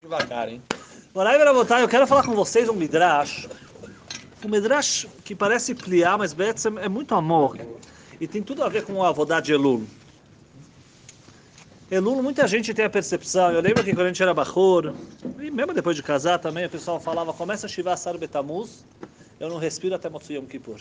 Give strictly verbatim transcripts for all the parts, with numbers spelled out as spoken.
Devagar, hein? Morai Berabotai, eu quero falar com vocês um Midrash. Um Midrash que parece pliar, mas é muito amor. E tem tudo a ver com o Avodá de Elul. Elul, muita gente tem a percepção. Eu lembro que quando a gente era Bachor, e mesmo depois de casar também, o pessoal falava: começa a Shiva Sar Betamuz, eu não respiro até Motzu Yom Kippur.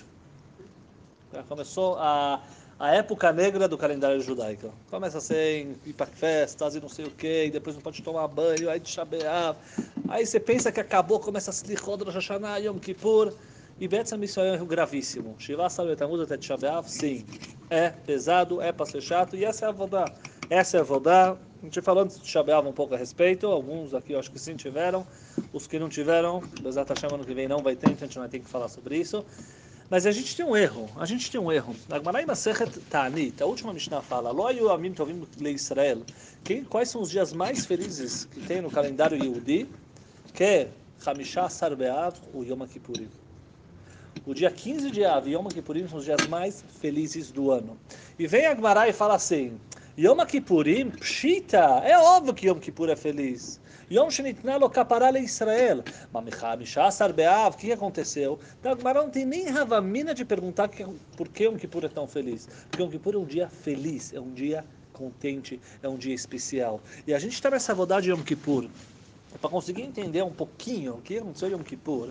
Começou a, a época negra do calendário judaico. Começa sem ir para festas e não sei o que, e depois não pode tomar banho, aí de Shabeav. Aí você pensa que acabou, começa a se lichod Rosh Hashanah, Yom Kippur. E Betzam, isso é um erro gravíssimo. Shiva Sar Betamuz até de Shabeav, sim. É pesado, é para ser chato, e essa é a Vodá. Essa é a Vodá. A gente falou antes de Shabeav um pouco a respeito, alguns aqui eu acho que sim tiveram. Os que não tiveram, Bezat Hashem ano que vem não vai ter, então a gente vai ter que falar sobre isso. Mas a gente tem um erro, a gente tem um erro. Na Gemara Masechet Ta'anit, a última Mishnah fala: Lo hayu amim tovim leIsrael. Quais são os dias mais felizes que tem no calendário Yehudi? Que é Chamishah Asar Be'av, o Yom Kippurim. O dia quinze de Av e Yom Kippurim são os dias mais felizes do ano. E vem a Gemara e fala assim: Yom Kippurim, pshita, é óbvio que Yom Kippur é feliz. Yom Shenitna lo kapara le Israel. Mamisha Asar Be'av, o que aconteceu? Então a Gemara não tem nem ravamina de perguntar que, por que Yom Kippur é tão feliz. Porque Yom Kippur é um dia feliz, é um dia contente, é um dia especial. E a gente está nessa vodá de Yom Kippur. Para conseguir entender um pouquinho o que aconteceu em Yom Kippur,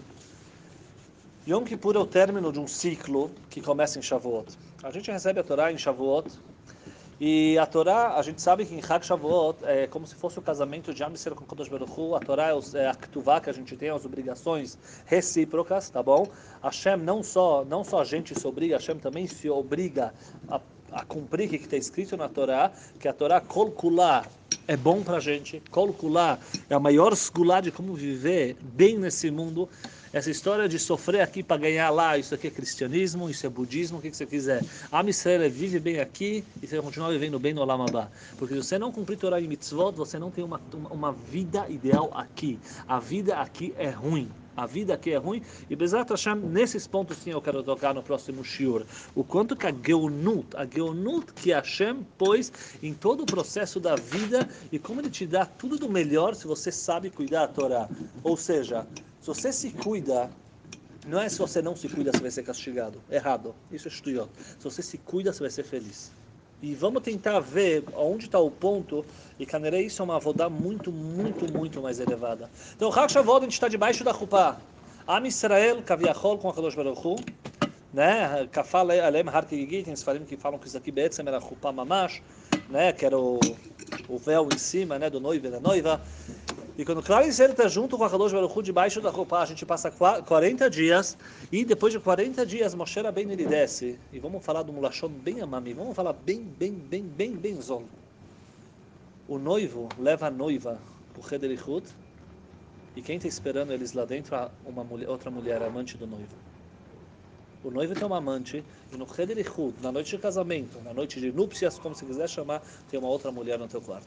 Yom Kippur é o término de um ciclo que começa em Shavuot. A gente recebe a Torá em Shavuot, e a Torá, a gente sabe que em Chag Shavuot é como se fosse o casamento de Am Yisrael com Kadosh Baruch Hu. A Torá é a Ketuvá que a gente tem, as obrigações recíprocas, tá bom? Hashem não só, não só a gente se obriga, Hashem também se obriga a, a cumprir o que está escrito na Torá, que a Torá Kol Kulá é bom pra gente, Kol Kulá é a maior esgulá de como viver bem nesse mundo. Essa história de sofrer aqui para ganhar lá, isso aqui é cristianismo, isso é budismo, o que, que você quiser. A Israel vive bem aqui e você vai continuar vivendo bem no Olam Abba. Porque se você não cumprir Torá e Mitzvot, você não tem uma, uma, uma vida ideal aqui. A vida aqui é ruim. A vida aqui é ruim. E Bezat Hashem, nesses pontos sim eu quero tocar no próximo shiur. O quanto que a Geonut, a Geonut que Hashem pôs em todo o processo da vida e como ele te dá tudo do melhor se você sabe cuidar da Torá. Ou seja, se você se cuida, não é se você não se cuida, você vai ser castigado. Errado. Isso é estudioso. Se você se cuida, você vai ser feliz. E vamos tentar ver onde está o ponto, e Caneré, isso é uma avodá muito, muito, muito mais elevada. Então, Chag Shavuot, a gente está debaixo da Chupá. Am Israel, Kaviachol, com a Kadosh Baruch Hu, né? Kafal Alem Har Kigigit, tem falam que falam que isso aqui Be'etzem era Chupá Mamash, né? Que era o, o véu em cima, né? Do noivo e da noiva. E quando o Klal Yisrael está junto com a Kadosh Baruch Hu debaixo da roupa, a gente passa quarenta dias, e depois de quarenta dias, Moshe Rabbeinu ele desce. E vamos falar do Mulashon bem amami, vamos falar bem, bem, bem, bem, bem zon. O noivo leva a noiva para o Cheder Ichud, e quem está esperando eles lá dentro, uma mulher, outra mulher, amante do noivo. O noivo tem uma amante, e no Cheder Ichud, na noite de casamento, na noite de núpcias, como você quiser chamar, tem uma outra mulher no teu quarto.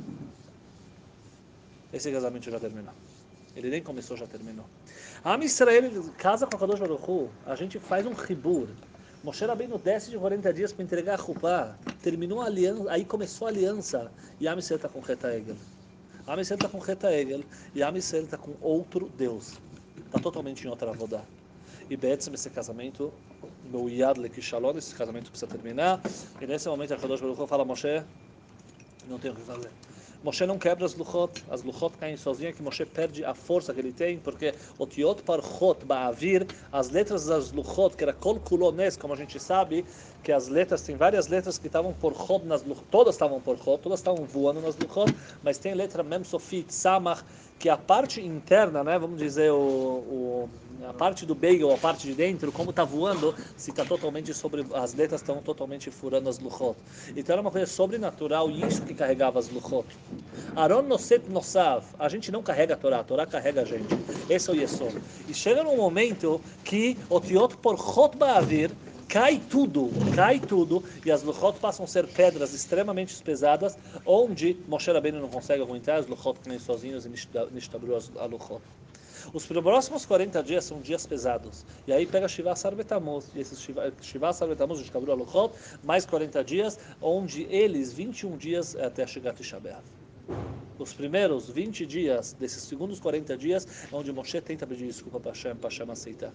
Esse casamento já terminou. Ele nem começou, já terminou. A Am Israel casa com a Kadosh Baruch Hu. A gente faz um ribur. Moshe Rabbeinu desce de quarenta dias para entregar a Chupá. Terminou a aliança, aí começou a aliança. E a Am Israel está com Reta Egel. A Am Israel está com Reta Egel. E a Am Israel está com outro Deus. Está totalmente em outra avodá. E Be'etzem, esse casamento, no Yad Lekishalon, esse casamento precisa terminar. E nesse momento a Kadosh Baruch Hu fala: Moshe, não tem o que fazer. Moshe não quebra as luchot, as luchot caem sozinhas, que Moshe perde a força que ele tem, porque otiot parchot ba'avir, as letras das luchot, que era kol kulones, como a gente sabe, que as letras, tem várias letras que estavam por chot nas luchot, todas estavam por chot, todas estavam voando nas luchot, mas tem letra mem sofit, samach, que a parte interna, né, vamos dizer, o, o, a parte do bagel, a parte de dentro, como está voando, se está totalmente sobre, as letras estão totalmente furando as luchot. Então era uma coisa sobrenatural, e isso que carregava as luchot. Aron Noset Nosav, a gente não carrega a Torá, a Torá carrega a gente. Esse é o Yesod. E chega num momento que Otiot por Chot Ba'avir, cai tudo, cai tudo, e as luchot passam a ser pedras extremamente pesadas, onde Moshe Rabbeinu não consegue aguentar, as luchot caem sozinhos e nishtabru a luchot. Os próximos quarenta dias são dias pesados. E aí pega Shiva Asar Betamuz, e esses Shiva Asar Betamuz, nishtabru a luchot, mais quarenta dias, onde eles, vinte e um dias, é até chegar a Tisha B'Av. Os primeiros vinte dias, desses segundos quarenta dias, é onde Moshe tenta pedir desculpa para Hashem, para Hashem aceitar.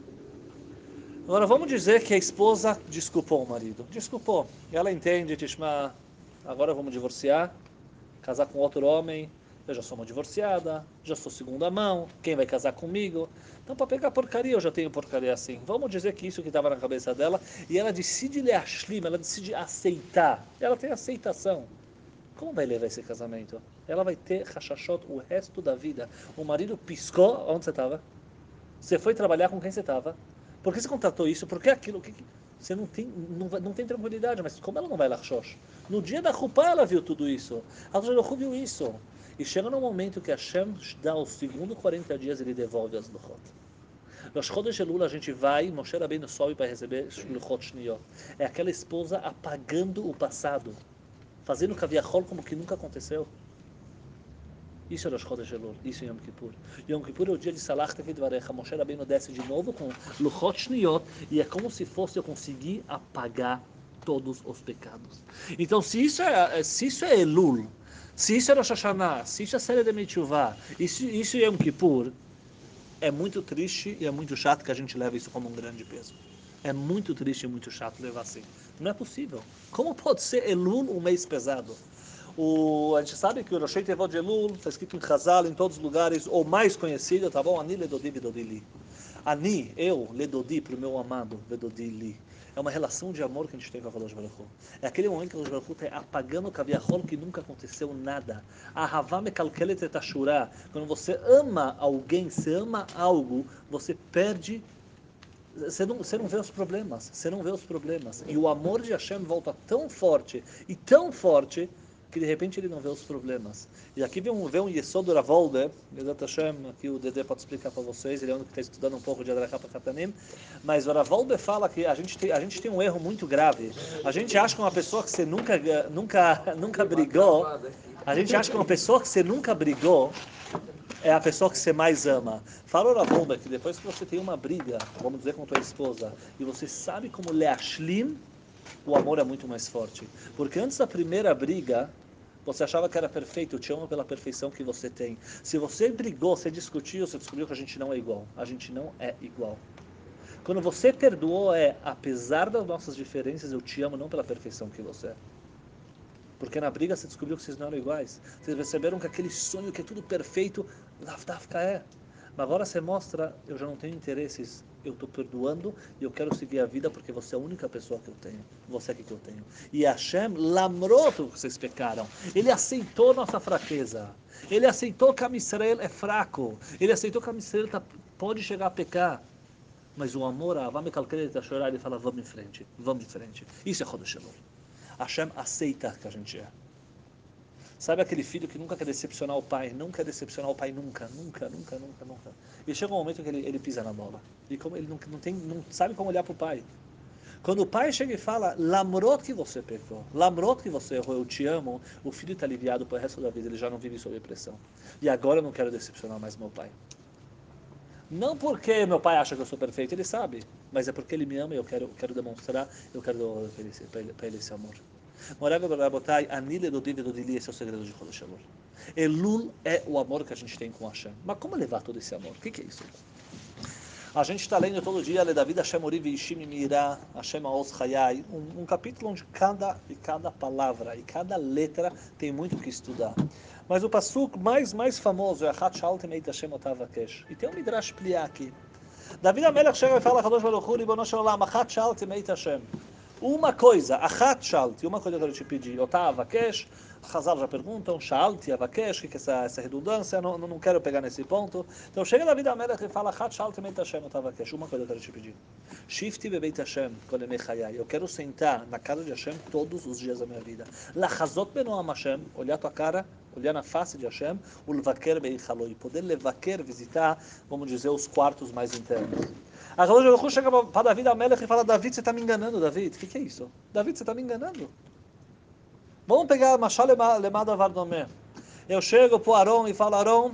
Agora vamos dizer que a esposa desculpou o marido. Desculpou. Ela entende, Tishma, agora vamos divorciar, casar com outro homem, eu já sou uma divorciada, já sou segunda mão, quem vai casar comigo? Então para pegar porcaria, eu já tenho porcaria assim. Vamos dizer que isso que estava na cabeça dela, e ela decide leashlim, ela decide aceitar. Ela tem aceitação. Como vai levar esse casamento? Ela vai ter rachachot o resto da vida. O marido piscou, onde você estava? Você foi trabalhar com quem você estava? Por que você contratou isso? Por que aquilo? Que, que... Você não tem, não, vai, não tem tranquilidade, mas como ela não vai lachosh? No dia da Chupá ela viu tudo isso. A Baruch viu isso. E chega no momento que Hashem dá os segundos quarenta dias, ele devolve as Luchot. Nos Chodesh Elul a gente vai, Moshe Rabbeinu sobe para receber Luchot Shniyot. É aquela esposa apagando o passado, fazendo Kaviachol como que nunca aconteceu. Isso é Rosh Chodesh Elul, isso é Yom Kippur. Yom Kippur é o dia de Salachta Kedvarecha. Moshe Rabbeinu desce de novo com Luchot Shniyot e é como se fosse eu conseguir apagar todos os pecados. Então, se isso é, se isso é Elul, se isso é Rosh Hashanah, se isso é Seder de Mitchuvah, isso, isso é Yom Kippur, é muito triste e é muito chato que a gente leve isso como um grande peso. É muito triste e muito chato levar assim. Não é possível. Como pode ser Elul um mês pesado? O, a gente sabe que o Rosh Tevot de Elul está escrito em Chazal, em todos os lugares, o mais conhecido, tá bom? Ani ledodi vedodi li. Ani, eu, ledodi, para o meu amado, vedodi li. É uma relação de amor que a gente tem com a Kadosh Baruch Hu. É aquele momento que a Kadosh Baruch Hu está apagando o kaviachol que nunca aconteceu nada. Ahavá mekalkelet et ashurá. Quando você ama alguém, você ama algo, você perde. Você não, você não vê os problemas. Você não vê os problemas. E o amor de Hashem volta tão forte e tão forte que de repente ele não vê os problemas. E aqui vem um, vem um Yesod Ravolde, Bezat Hashem, aqui o Dedé pode explicar para vocês, ele é o único que está estudando um pouco de Adrachapa Katanim, mas o Ravolde fala que a gente, tem, a gente tem um erro muito grave. A gente acha que uma pessoa que você nunca, nunca, nunca brigou, a gente acha que uma pessoa que você nunca brigou é a pessoa que você mais ama. Fala o Ravolde que depois que você tem uma briga, vamos dizer com tua esposa, e você sabe como leashlim, o amor é muito mais forte. Porque antes da primeira briga, você achava que era perfeito, eu te amo pela perfeição que você tem. Se você brigou, você discutiu, você descobriu que a gente não é igual. A gente não é igual. Quando você perdoou, é, apesar das nossas diferenças, eu te amo não pela perfeição que você é. Porque na briga você descobriu que vocês não eram iguais. Vocês perceberam que aquele sonho que é tudo perfeito, Dafdafka é. Mas agora você mostra, eu já não tenho interesses, eu estou perdoando e eu quero seguir a vida porque você é a única pessoa que eu tenho. Você é que eu tenho. E Hashem lamrou tudo que vocês pecaram. Ele aceitou nossa fraqueza. Ele aceitou que a Israel é fraco. Ele aceitou que a Israel tá, pode chegar a pecar. Mas o amor, a Avame Kalkelet a chorar, ele fala, vamos em frente, vamos em frente. Isso é Chodesh Elul. Hashem aceita que a gente é. Sabe aquele filho que nunca quer decepcionar o pai, não quer decepcionar o pai nunca, nunca, nunca, nunca, nunca. E chega um momento que ele, ele pisa na bola. E como ele não, não, tem, não sabe como olhar para o pai. Quando o pai chega e fala, lamrot que você pecou, lamrot que você errou, eu te amo, o filho está aliviado para o resto da vida, ele já não vive sob pressão. E agora eu não quero decepcionar mais meu pai. Não porque meu pai acha que eu sou perfeito, ele sabe, mas é porque ele me ama e eu quero, quero demonstrar, eu quero dar para ele, ele, ele esse amor. Moraga Rabotai, Anile do Divi do Dili, esse é o segredo de Chodesh Elul. Elul é o amor que a gente tem com Hashem. Mas como levar todo esse amor? O que, que é isso? A gente está lendo todo dia, Le David Hashem Orivi Ishim Mira, Hashem Aoz Chayai, um, um capítulo onde cada, e cada palavra e cada letra tem muito o que estudar. Mas o passuco mais, mais famoso é Achat Shaltem Eit Hashem Otavakesh. E tem um Midrash Pliá aqui. David Amelech chega e fala, Kadosh Baruch Hu, Ribono Shel Olam, Achat Shaltem Eit Hashem. Uma coisa, Achat Shalti, uma coisa que eu te pedi, Otavakesh, Hazal já perguntam, Shalti, Avakesh, o que é essa, essa redundância? Não, não quero pegar nesse ponto. Então chega David Amelech e fala, Achat Shalti Meit Hashem, Otavakesh, uma coisa que eu quero te pedir. Shifti Bebeit Hashem, Kolemei Chayai, eu quero sentar na casa de Hashem todos os dias da minha vida. Lachazot Benoam Hashem, olhar tua cara, olhar na face de Hashem, o Levaker Beichaloi, poder levaker, visitar, vamos dizer, os quartos mais internos. A Kadosh Baruch Hu chega para David Amelech e fala, David, você está me enganando, David. O que, que é isso? David, você está me enganando. Vamos pegar Mashal Lemada Vardomé. Eu chego para o Aron e falo, Aron,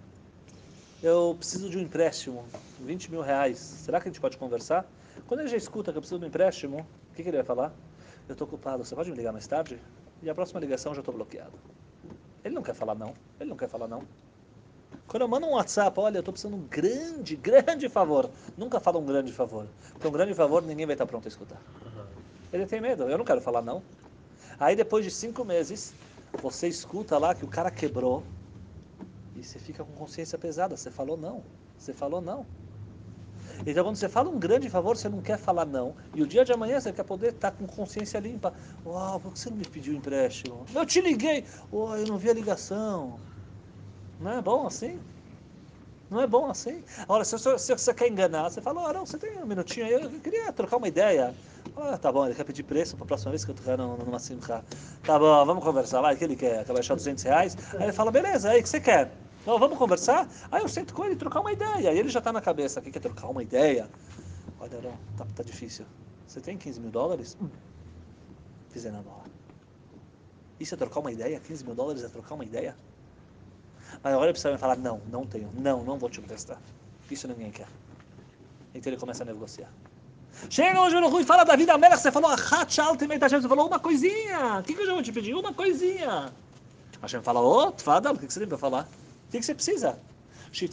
eu preciso de um empréstimo, vinte mil reais. Será que a gente pode conversar? Quando ele já escuta que eu preciso de um empréstimo, o que, que ele vai falar? Eu estou ocupado, você pode me ligar mais tarde? E a próxima ligação eu já estou bloqueado. Ele não quer falar não. Ele não quer falar não. Quando eu mando um WhatsApp, olha, eu estou precisando de um grande, grande favor. Nunca fala um grande favor. Porque um grande favor ninguém vai estar pronto a escutar. Ele tem medo, eu não quero falar não. Aí depois de cinco meses, você escuta lá que o cara quebrou e você fica com consciência pesada. Você falou não. Você falou não. Então quando você fala um grande favor, você não quer falar não. E o dia de amanhã você quer poder estar com consciência limpa. Uau, por que você não me pediu empréstimo? Eu te liguei. Oh, eu não vi a ligação. Não é bom assim? Não é bom assim? Agora, se você, se você quer enganar, você fala, oh, não, você tem um minutinho aí, eu queria trocar uma ideia. Ah, tá bom, ele quer pedir preço para a próxima vez que eu tocar numa simcha. Tá bom, vamos conversar, vai, o que ele quer? Quer baixar duzentos reais? Aí ele fala, beleza, aí o que você quer? Então, vamos conversar? Aí eu sento com ele e trocar uma ideia. Aí ele já tá na cabeça, quem quer trocar uma ideia? Olha, não, tá, tá difícil. Você tem quinze mil dólares? Hum, fizer na bola. Isso é trocar uma ideia? quinze mil dólares é trocar uma ideia? Mas agora ele precisa falar, não, não tenho, não, não vou te emprestar. Isso ninguém quer. Então ele começa a negociar. Chega hoje no Rui e fala da vida Melech, você falou, você falou uma coisinha. O que, que eu já vou te pedir? Uma coisinha. Hashem fala, ô, oh, Tfadal, o que, que você tem para falar? O que, que você precisa? Você,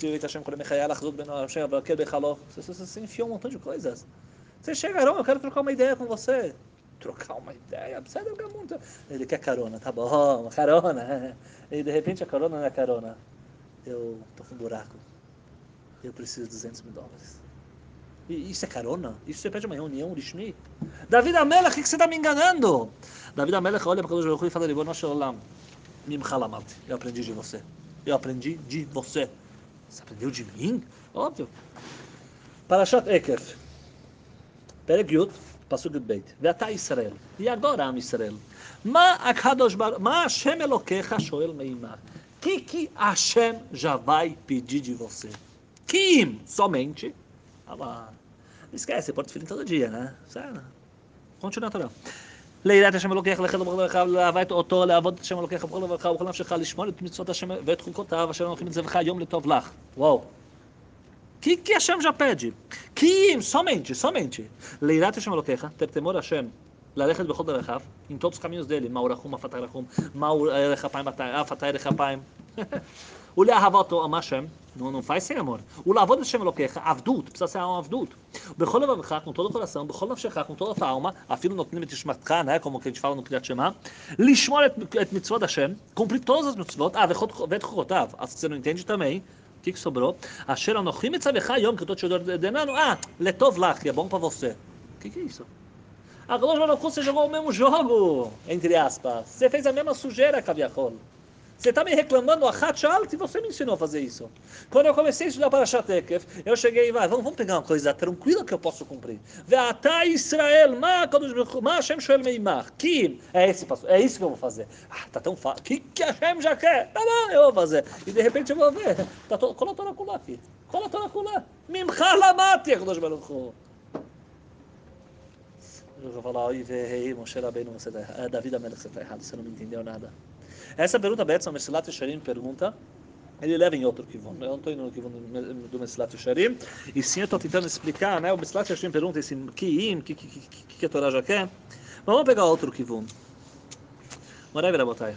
você enfiou um montão de coisas. Você chega, não, eu quero trocar uma ideia com você. Trocar uma ideia? Precisa de muito. Ele quer carona, tá bom, uma carona. E de repente a carona não é carona. Eu tô com um buraco. Eu preciso de duzentos mil dólares. E isso é carona? Isso você pede uma reunião, Lishmi? David Amelech, o que, que você está me enganando? David Amelech olha para o Kadosh Baruch Hu e fala, Ribono shel olam, mimcha lamati. Eu aprendi de você. Eu aprendi de você. Você aprendeu de mim? Óbvio. Parashat Ekef. Perek Yud, Pasuk Yud Beit. Ve'ata Israel. E agora, Am Israel. Ma akadosh baruch, ma Hashem Elokecha shoel meimar. O que que Hashem já vai pedir de você? Kim, somente. Ah lá. Esquece, você pode filho todo dia, né? Sério. Continua a Torá. ליראת השם אלוקיך, לכת לברך ולאהבת אותו, לעבוד את השם אלוקיך בכל לבבך ובכל נפשך, לשמור את מצוות השם ואת חוקותיו, אשר אנוכי מצווך היום לטוב לך. Uau. Que que Hashem já pede? Que somente, somente. ליראת השם אלוקיך, ter temor a Hashem, ללכת בכל דרכיו, em todos os caminhos dele, מהו רחום, אף אתה רחום, מהו ערך אפיים, אף אתה ערך אפיים. ולאהבתו, ama Hashem, não, não faz sem amor. O lavor do Hashem Elokecha, avdut, precisa ser um avdut. Bechol levavcha, com todo o coração, bechol nafshecha, com toda a tua alma, afilo notnim et ishmatcha, né, como que a gente fala no Kriyat Shema, lishmor et mitzvot Hashem, cumprir todas as mitzvot, ah, vet chokotav, se você não entende também, o que que sobrou? Asher anochim etzavecha yom, que eu estou te ordenando, ah, letov lach, que é bom para você. O que que é isso? Agora você jogou o mesmo jogo, entre aspas. Você fez a mesma sujeira, Kaviachol. Você está me reclamando a Hatchalt e você me ensinou a fazer isso. Quando eu comecei a estudar para Shatekef, eu cheguei e vai, vamos, vamos pegar uma coisa tranquila que eu posso cumprir. Ve'ata Israel, ma ma Hashem shoel meimar. Que é esse passo, é isso que eu vou fazer. Ah, tá tão fácil. Que que Hashem já quer? Tá bom, eu vou fazer. E de repente eu vou ver. Tá todo, cola toda a culá aqui. Cola toda a culá. Mimcha lamati, Akadosh Baruch Hu. Eu vou falar, oi, vei, Moshe Rabbeinu, você tá errado. David Amelech, você tá errado, você não me entendeu nada. Essa pergunta, Betson, Mesilat Yesharim pergunta, ele leva em outro kivon. Eu não estou indo no kivon do Mesilat Yesharim, e sim eu estou tentando explicar, né? O Mesilat Yesharim pergunta esse kiim, que que que que a Torá já quer. Mas vamos pegar outro kivon. Morai Verabotai.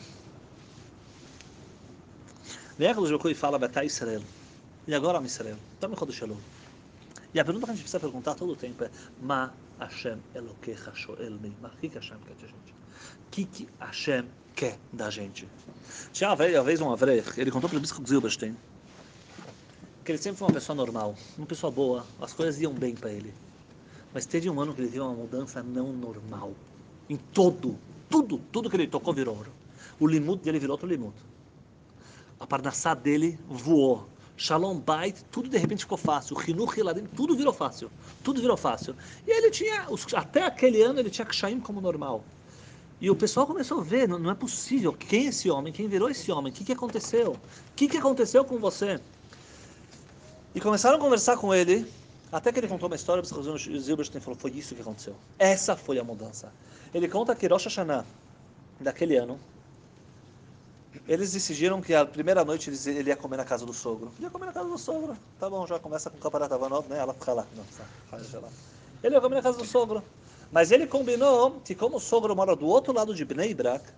Vem a Jokui e fala, Betá Israel. E agora, Israel. Tome Chodesh Elul. E a pergunta que a gente precisa perguntar todo o tempo é, Ma Hashem Elokecha Shoel Meimar. O que que Hashem quer de gente? O que que Hashem quer da gente? Tinha uma vez um Avrech, ele contou para o Bispo Zilberstein que ele sempre foi uma pessoa normal, uma pessoa boa, as coisas iam bem para ele. Mas teve um ano que ele teve uma mudança não normal. Em todo, tudo, tudo que ele tocou virou ouro. O limut dele virou outro limut. A parnassá dele voou. Shalom Bait, tudo de repente ficou fácil. O Hinuch Hiladim, tudo virou fácil. Tudo virou fácil. E ele tinha, até aquele ano ele tinha Kshaim como normal. E o pessoal começou a ver, não, não é possível, quem é esse homem, quem virou esse homem, o que, que aconteceu? O que, que aconteceu com você? E começaram a conversar com ele, até que ele contou uma história, o Zilberstein falou, foi isso que aconteceu. Essa foi a mudança. Ele conta que Rosh Hashanah, daquele ano, eles decidiram que a primeira noite eles, ele ia comer na casa do sogro. Ia comer na casa do sogro. Tá bom, já começa com o Kaparatavanov, né? Ela fica lá. Não, tá. Ele ia comer na casa do sogro. Mas ele combinou que como o sogro mora do outro lado de Bnei Brak,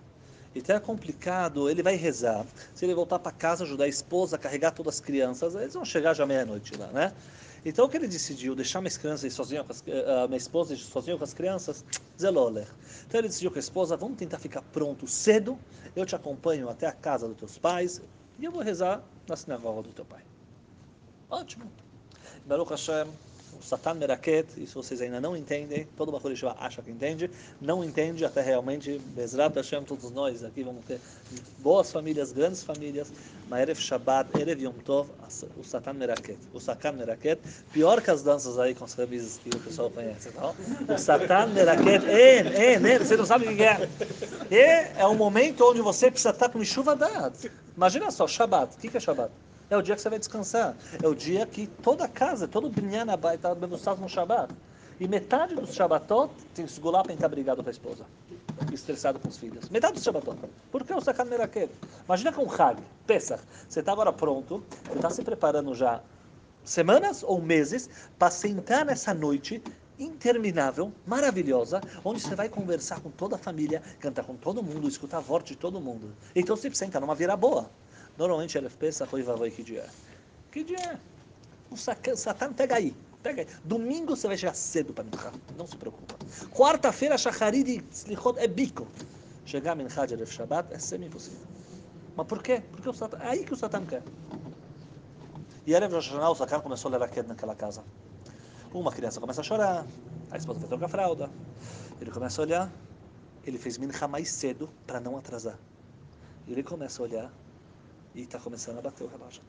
Então é complicado, ele vai rezar. Se ele voltar para casa, ajudar a esposa a carregar todas as crianças, eles vão chegar já meia-noite lá, né? Então o que ele decidiu? Deixar minhas crianças sozinha com as, uh, minha esposa sozinha com as crianças? Zeloler. Então ele decidiu com a esposa, vamos tentar ficar pronto cedo, eu te acompanho até a casa dos teus pais e eu vou rezar na sinagoga do teu pai. Ótimo. Baruch Hashem, o Satan Meraket, isso vocês ainda não entendem, todo Bachur Yeshiva acha que entende, não entende até realmente, Bezrat Hashem, todos nós aqui vamos ter boas famílias, grandes famílias, mas Erev Shabbat, Erev Yom Tov, o Satan Meraket, o Satan Meraket, pior que as danças aí com as camisas que o pessoal conhece, tá? O Satan Meraket, é, é, é, você não sabe o que é. É, é um momento onde você precisa estar com chuva dada. Imagina só, Shabbat, o que é Shabbat? É o dia que você vai descansar. É o dia que toda casa, todo binyan vai estar debruçado no Shabbat. E metade dos Shabbatot tem que segurar para estar brigado com a esposa. Estressado com os filhos. Metade dos Shabbatot. Por que o Sakan Meraket? Imagina com o Hag, Pesach. Você está agora pronto, você está se preparando já semanas ou meses para sentar nessa noite interminável, maravilhosa, onde você vai conversar com toda a família, cantar com todo mundo, escutar a voz de todo mundo. Então você senta numa vira boa. Normalmente ele pensa, que dia é? Que dia é? O Satan pega aí. Pega aí. Domingo você vai chegar cedo para Minchá. Não se preocupa. Quarta-feira, Shacharit e Slichot é bico. Chegar a Minchá de Erev Shabbat é semi-impossível. Mas por quê? Porque o Satan, é aí que o Satan quer. E Erev Rosh Hashanah, o Satan começou a ler a naquela casa. Uma criança começa a chorar. A esposa vai trocar a fralda. Ele começa a olhar. Ele fez Minchá mais cedo para não atrasar. E ele começa a olhar. E está começando a bater o relógio.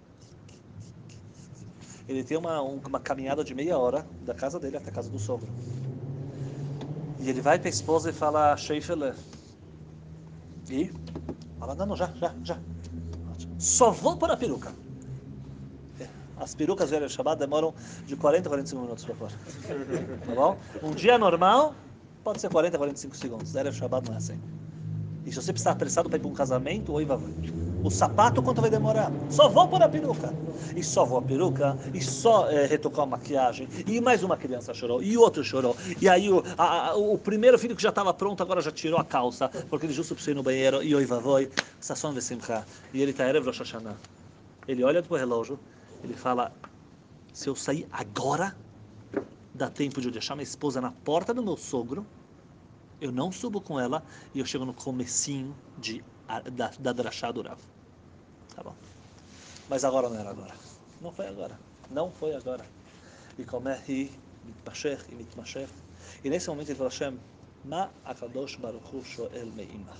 Ele tem uma, uma caminhada de meia hora da casa dele até a casa do sogro. E ele vai para a esposa e fala, Sheifele. E? Fala, não, não, já, já, já. Só vou para a peruca. As perucas de Erev Shabbat demoram de quarenta a quarenta e cinco minutos para pôr. Tá bom? Um dia normal pode ser quarenta a quarenta e cinco segundos. Erev Shabbat não é assim. E se você precisar apressado para ir para um casamento, oi, vai. O sapato, quanto vai demorar? Só vou pôr a peruca. E só vou a peruca, e só é, retocar a maquiagem. E mais uma criança chorou, e outro chorou. E aí o, a, a, o primeiro filho que já estava pronto, agora já tirou a calça, porque ele justo precisou ir no banheiro, e oi, vai, Sasson Vesimcha. E ele está Erev Rosh Hashanah. Ele olha pro relógio, ele fala, se eu sair agora, dá tempo de eu deixar minha esposa na porta do meu sogro, eu não subo com ela, e eu chego no comecinho de, da, da Drashá do Rav. Tá bom. Mas agora não era agora. Não foi agora. Não foi agora. E como é que mitmashech e mitmashech. E nesse momento ele falou, Hashem, ma akadosh baruch hu shoel meimach.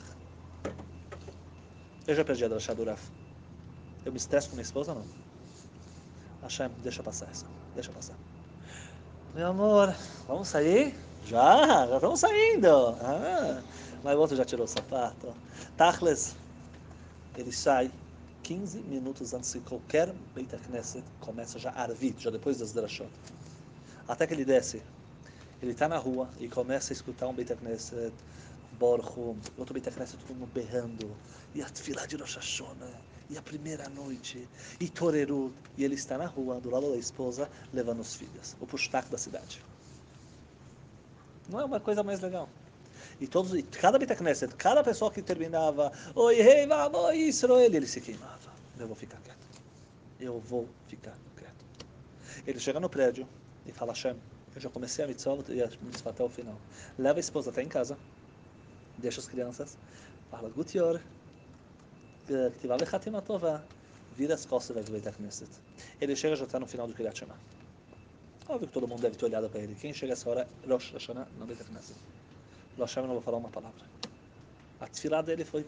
Eu já perdi a drachá do Rav. Eu me estresso com minha esposa ou não? Hashem, deixa passar essa. Deixa passar. Meu amor, vamos sair? Já, já estamos saindo. Ah, mas o outro já tirou o sapato. Tachles, ele sai quinze minutos antes que qualquer Beit HaKnesset começa já a arvit, já depois das drashot. Até que ele desce. Ele está na rua e começa a escutar um Beit HaKnesset, Borchum, outro Beit HaKnesset, todo mundo berrando. E a Tfilah de Rosh Hashanah, e a primeira noite, e Torerut. E ele está na rua, do lado da esposa, levando os filhos. O pushtak da cidade. Não é uma coisa mais legal? E todos, e cada Beit HaKnesset, cada pessoa que terminava, oi, rei, vamos, Israel, ele se queimava. Eu vou ficar quieto. Eu vou ficar quieto. Ele chega no prédio e fala, Hashem, eu já comecei a mitzvah e a mitzvah até o final. Leva a esposa até em casa, deixa as crianças, fala, Gutior, Ktivá Lechatima Tová, vira as costas e vai do Beit HaKnesset. Ele chega já está no final do Kiryat Shema. Óbvio que todo mundo deve ter olhado para ele. Quem chega essa hora é Rosh Hashanah, no Beit HaKnesset. Rosh Hashanah não vou falar uma palavra. A tefilá dele foi...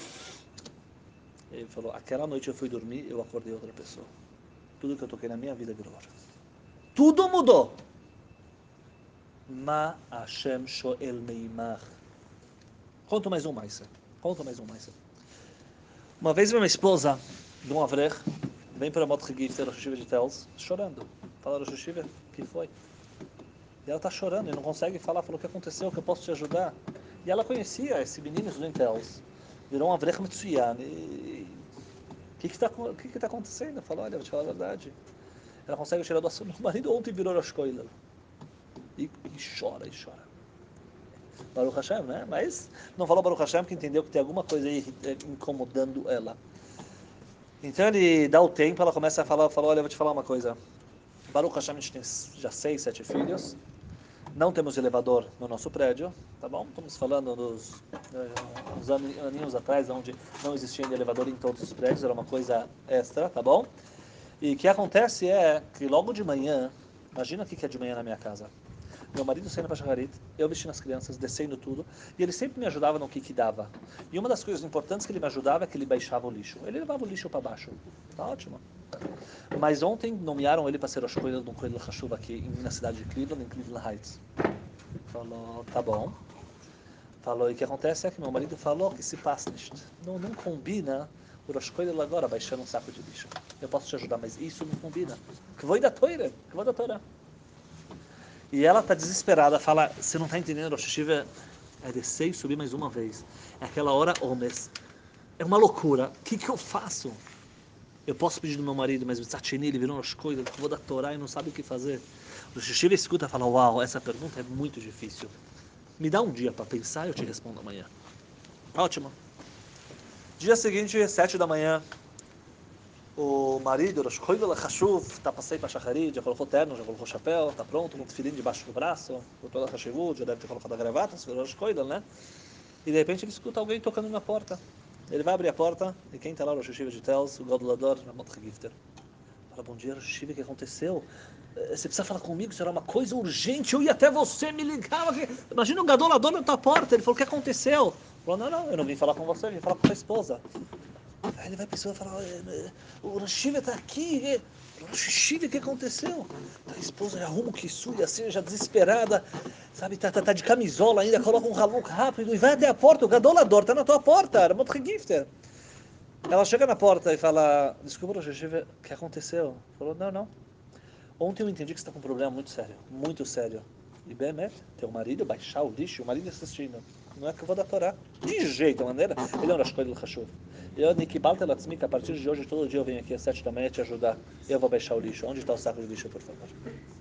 Ele falou, aquela noite eu fui dormir, eu acordei outra pessoa. Tudo que eu toquei na minha vida virou ouro. Tudo mudou. Ma Hashem shoel meimach. Conto mais um mais. Conto mais um mais. Uma vez minha esposa, de um avrech, vem para a Mot Regifter, Rosh Hashiva de Tels, chorando. Fala, Rosh Hashiva, o que foi? E ela está chorando e não consegue falar. Falou, o que aconteceu, que eu posso te ajudar? E ela conhecia esse menino do Tels. Virou um avrech Mitsuyan. E... O que está que que tá acontecendo? Falou, olha, vou te falar a verdade. Ela consegue tirar do assunto. Meu marido ontem virou Rosh Koilel. E, e chora, e chora. Baruch Hashem, né? Mas não falou Baruch Hashem porque entendeu que tem alguma coisa aí incomodando ela. Então ele dá o tempo, ela começa a falar, falou, olha, eu vou te falar uma coisa. Baruch Hashem, a gente tem já seis, sete filhos. Não temos elevador no nosso prédio, tá bom? Estamos falando dos uns aninhos atrás, onde não existia elevador em todos os prédios, era uma coisa extra, tá bom? E o que acontece é que logo de manhã, imagina o que é de manhã na minha casa. Meu marido saindo para Shacharit, eu vestindo as crianças, descendo tudo, e ele sempre me ajudava no que que dava. E uma das coisas importantes que ele me ajudava é que ele baixava o lixo. Ele levava o lixo para baixo. Tá ótimo. Mas ontem nomearam ele para ser o escolha de um coelho Hashuva aqui na cidade de Cleveland, em Cleveland Heights. Falou, tá bom. Falou, e o que acontece é que meu marido falou que se passa, não, não combina o Rosh Koilel agora baixando um saco de lixo. Eu posso te ajudar, mas isso não combina. Que vou ir da Torá, que vou da Torá. E ela está desesperada, fala, você não está entendendo, Rosh Hashiva é descer e subir mais uma vez. É aquela hora homens. É uma loucura. O que, que eu faço? Eu posso pedir do meu marido, mas o Tzatcheni, ele virou umas coisas, eu vou da Torá e não sabe o que fazer. O Rosh Hashiva escuta e fala, uau, essa pergunta é muito difícil. Me dá um dia para pensar e eu te respondo amanhã. Ótimo. Dia seguinte, sete da manhã, o marido, Rosh Koilel Hashuv, tá passei para Shacharit, já colocou terno, já colocou chapéu, tá pronto, com o tefilim debaixo do braço, com toda a Hashivut, já deve ter colocado a gravata, se virou Rosh Koilel, né? E de repente ele escuta alguém tocando na porta. Ele vai abrir a porta e quem está lá, o Rosh Hashiva de Tels, o Godulador, Ramot Hagifter. Fala, bom dia, Rosh Hashiva, o que aconteceu? Você precisa falar comigo, isso era uma coisa urgente, eu ia até você, me ligava. Imagina o Gadolador na tua porta, ele falou, o que aconteceu? Ele falou, não, não, eu não vim falar com você, eu vim falar com a tua esposa. Aí ele vai pensando e fala, o Rosh Hashiva está aqui, Rosh Hashiva, o que aconteceu? A esposa arruma o Kissui, assim, já desesperada, sabe, tá, tá, tá de camisola ainda, coloca um haluk rápido e vai até a porta, o Gadolador está na tua porta, Ramot Hagifter. Ela chega na porta e fala, desculpa, Rosh Hashiva, o que aconteceu? Falou, não, não. Ontem eu entendi que você está com um problema muito sério, muito sério. E Bemet, teu marido, baixar o lixo, o marido assistindo. Não é que eu vou dar Torá. De jeito, maneira. Ele é um Rashkoy do Hashuv. Eu, Nikibal Telatzmik, a partir de hoje, todo dia eu venho aqui às sete da manhã te ajudar. Eu vou baixar o lixo. Onde está o saco de lixo, por favor?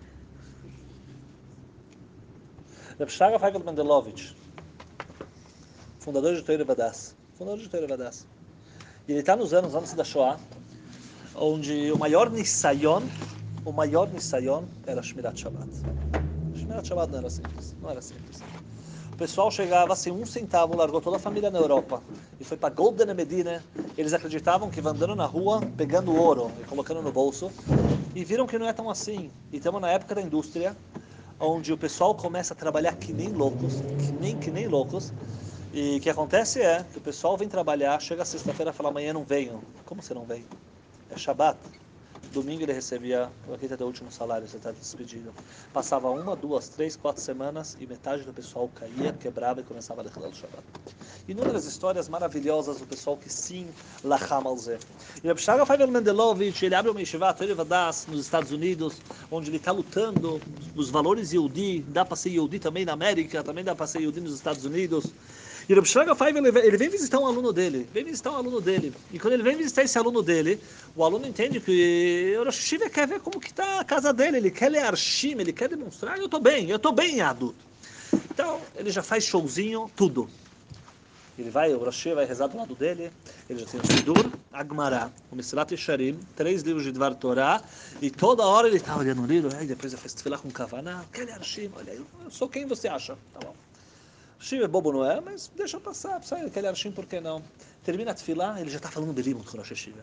Reb Shraga Feivel Mendelovich, fundador de Torah Vadas. Fundador de Torah Vadas. E ele está nos anos antes da Shoah, onde o maior Nisayon, o maior Nisayon era Shmirat Shabbat. Shmirat Shabbat não era simples, não era simples. O pessoal chegava sem um centavo, largou toda a família na Europa e foi para Golden Medina. Eles acreditavam que andando na rua, pegando ouro e colocando no bolso, e viram que não é tão assim. E estamos na época da indústria, onde o pessoal começa a trabalhar que nem loucos, que nem, que nem loucos. E o que acontece é que o pessoal vem trabalhar, chega sexta-feira e fala, amanhã não venho. Como você não vem? É Shabbat. Domingo ele recebia o quinta do último salário, você está despedido. Passava uma, duas, três, quatro semanas e metade do pessoal caía, quebrava e começava a ler o Shabbat. E numa das histórias maravilhosas do pessoal que sim, lacham al zeh. E o Shaga Feivel Mendelovich, ele abre uma yeshiva, Torah Vadas, nos Estados Unidos, onde ele está lutando os valores Yehudi, dá para ser Yehudi também na América, também dá para ser Yehudi nos Estados Unidos. E o Shaga Feivel, ele vem visitar um aluno dele, vem visitar um aluno dele. E quando ele vem visitar esse aluno dele, o aluno entende que o Rosh Hashiva quer ver como que está a casa dele, ele quer ler Arshim, ele quer demonstrar, eu estou bem, eu estou bem, adulto. Então, ele já faz showzinho, tudo. Ele vai, o Rosh Hashiva vai rezar do lado dele, ele já tem o Sidur, Agmará, o Mesilat Yesharim, três livros de Dvar Torah, e toda hora ele está olhando o livro, e depois ele faz tefilá com Kavaná, quer ler Arshim, olha, eu sou quem você acha, tá bom. Shiva é bobo, não é? Mas deixa passar, sai aquele arshim, por que não? Termina a tefilá, ele já está falando belimut com o Rosh Hashiva.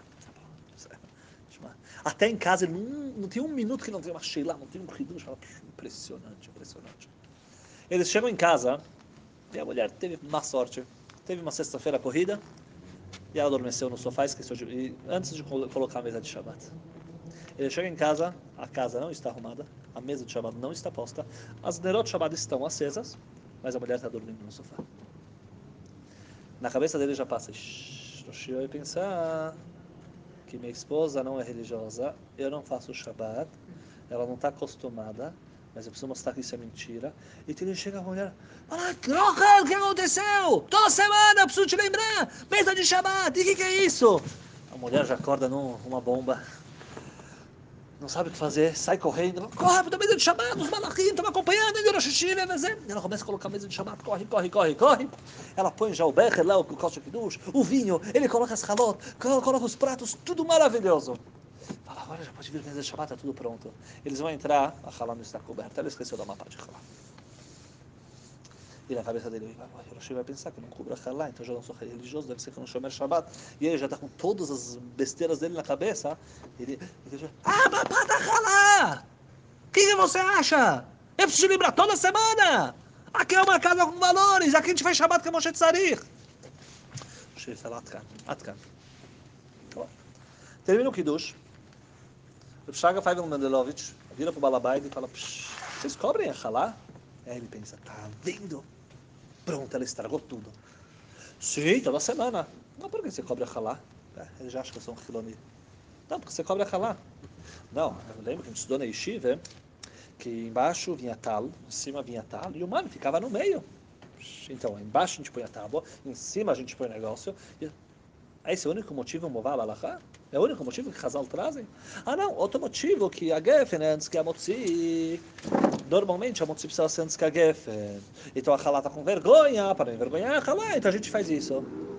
Até em casa, ele não, não tem um minuto que não tem uma sheilá, não tem um hidush. Impressionante, impressionante. Eles chegam em casa, e a mulher teve má sorte, teve uma sexta-feira corrida, e ela adormeceu no sofá, esqueceu de, e, antes de colocar a mesa de Shabbat. Ele chega em casa, a casa não está arrumada, a mesa de Shabbat não está posta, as nerot Shabbat estão acesas, mas a mulher está dormindo no sofá. Na cabeça dele já passa, eu ia pensar que minha esposa não é religiosa, eu não faço Shabbat, ela não está acostumada, mas eu preciso mostrar que isso é mentira. E então ele chega a mulher, fala, Rochel, o que aconteceu? Toda semana eu preciso te lembrar, mesa de Shabbat, e o que, que é isso? A mulher já acorda numa bomba. não sabe o que fazer, sai correndo, corre, tem mesa de Shabbat, os malachim estão acompanhando, ainda Rosh Hashanah, ela começa a colocar a mesa de Shabbat, corre, corre, corre, corre, ela põe já o becher lá, o Kosher Kiddush, o vinho, ele coloca as halot, coloca os pratos, tudo maravilhoso. Fala, agora já pode vir a mesa de Shabbat, tá tudo pronto. Eles vão entrar, a halá não está coberta, ela esqueceu da mapa de halá. E na cabeça dele, o Rosh vai pensar que eu não cubro a halá, então já não sou religioso, deve ser que eu não chamo Shabbat. E ele já está com todas as besteiras dele na cabeça. Ele, ele já, ah, mapa da halá! O que, que você acha? Eu preciso lembrar toda semana! Aqui é uma casa com valores, aqui a gente faz Shabbat que é Moshe Tzarich. O Rosh fala, Atkan, Atkan. Termina o Kiddush. O Chaga Feivel Mendelovich vira para o Balabaid e fala, vocês cobrem a halá? Aí ele pensa, tá vendo? Pronto, ela estragou tudo. Sim, toda semana. Não, por que você cobra halá? É, ele já acha que eu sou um Hiloni. Não, porque você cobra halá. Não, eu lembro que a gente estudou na Yeshiva, que embaixo vinha tal, em cima vinha tal, e o mano ficava no meio. Então, embaixo a gente põe a tábua, em cima a gente põe o negócio. E... esse é o único motivo moval alachá? É o único motivo que Hazal trazem? Ah não, outro motivo que a Geffen antes que a Motzi... normalmente a Motzi precisa ser antes que a Geffen. Então a Halá está com vergonha, para não envergonhar a Halá, então a gente faz isso.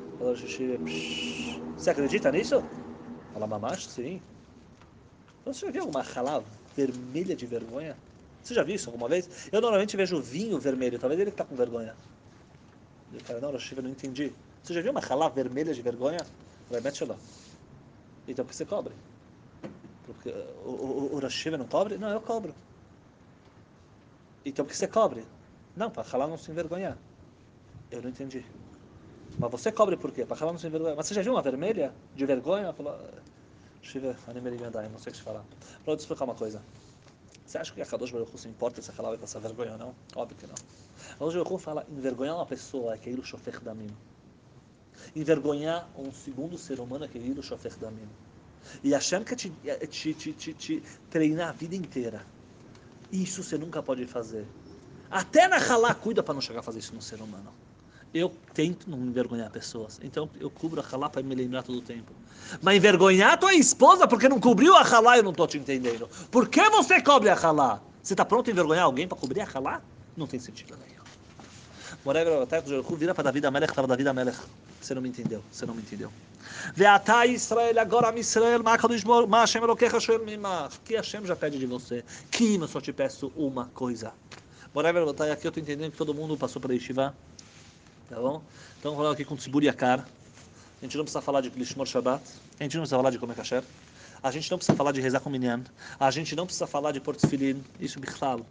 Você acredita nisso? Fala mamash, sim. Você já viu alguma Halá vermelha de vergonha? Você já viu isso alguma vez? Eu normalmente vejo vinho vermelho, talvez ele está com vergonha. Eu falo, não, Rosh, eu não entendi. Você já viu uma Halá vermelha de vergonha? Vai, mete lá. Então por que você cobre? Porque o, o, o Rosh não cobre? Não, eu cobro. Então por que você cobre? Não, para Halá não se envergonhar. Eu não entendi. Mas você cobre por quê? Para Halá não se envergonhar. Mas você já viu uma vermelha de vergonha? Falou, Shiva, animerimendai, não sei o que te falar. Vou te explicar uma coisa. Você acha que a Kadosh Baruch Hu se importa se a Halá vai passar vergonha ou não? Óbvio que não. A Kadosh Baruch Hu fala, envergonhar uma pessoa é que ele o shofer damim. Envergonhar um segundo ser humano é que ele o shofer damim. E Hashem quer te, te, te, te, te treinar a vida inteira. Isso você nunca pode fazer. Até na Halá, cuida para não chegar a fazer isso no ser humano. Eu tento não envergonhar pessoas. Então eu cubro a Halá para me lembrar todo o tempo. Mas envergonhar a tua esposa porque não cobriu a Halá, eu não estou te entendendo. Por que você cobre a Halá? Você está pronto a envergonhar alguém para cobrir a Halá? Não tem sentido nenhum. Moreira, até o vira para David Amelech, para David Amelech. Você não me entendeu, você não me entendeu. Veatá Israel, agora me Israel, ma Hashem Elokecha shoel mimach. Que Hashem já pede de você. Que eu só te peço uma coisa. Moreira, aqui eu estou entendendo que todo mundo passou para Yeshiva. Tá bom? Então vamos falar aqui com Tzibur Yakar. A gente não precisa falar de Lishmor Shabbat. A gente não precisa falar de comer kasher. A gente não precisa falar de rezar com minyan. A gente não precisa falar de pôr tefilin. Isso bichlal.